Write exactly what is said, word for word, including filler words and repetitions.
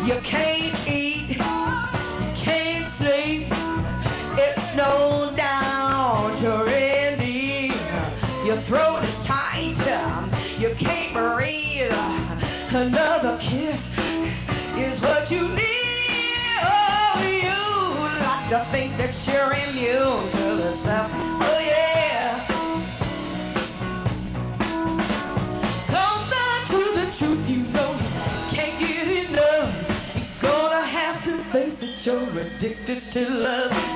You can't eat, can't sleep. It's no doubt you're in need. Your throat is tight, you can't breathe. Another kiss is what you need. Oh, you like to think that you're immune to the stuff. Oh yeah. Closer to the truth, you know you can't get enough. You're gonna have to face it, you're addicted to love.